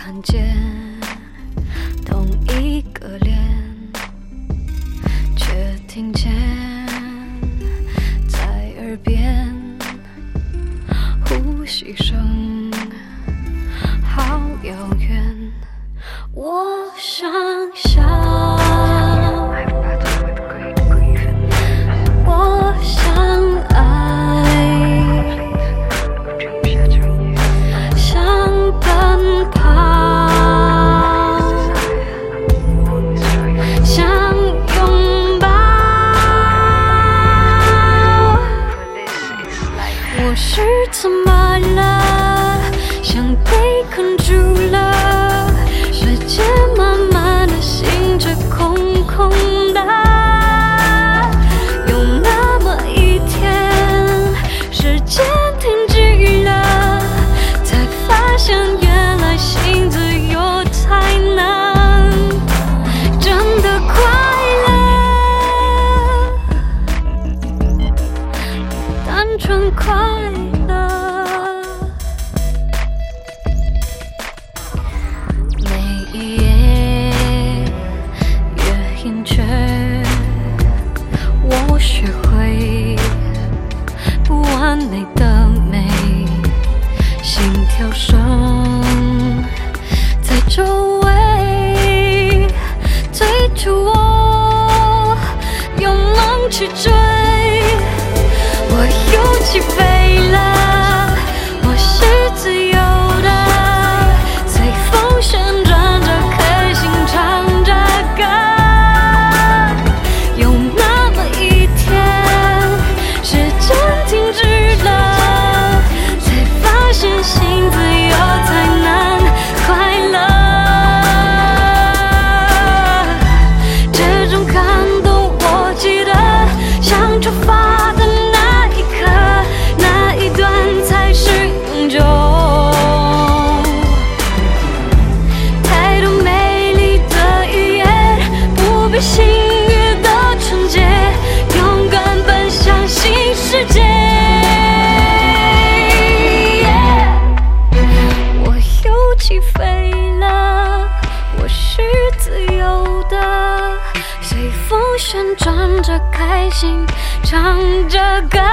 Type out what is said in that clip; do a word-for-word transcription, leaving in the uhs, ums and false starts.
看见同一个脸，却听见在耳边呼吸声，好遥远。我想象，我想爱，想奔跑，想拥抱。我是怎么了？像被困住了，世界慢慢的醒着，空空的。有那么一天，时间停止了，才发现原来心自由才能真的快乐，单纯快乐。每一页越隐却，我学会不完美的美，心跳声在周围催促我用梦去追。我又起飞了，我是自由的，随风旋转着，开心唱着歌。有那么一天，时间停止了，才发现心自由才能快乐。这种感动我记得，像出发的那一刻，那一段才是永久。太多美丽的语言，不被幸运的纯洁，勇敢奔向新世界。我又起飞了，我是自由的，随风旋转着，开心唱着歌。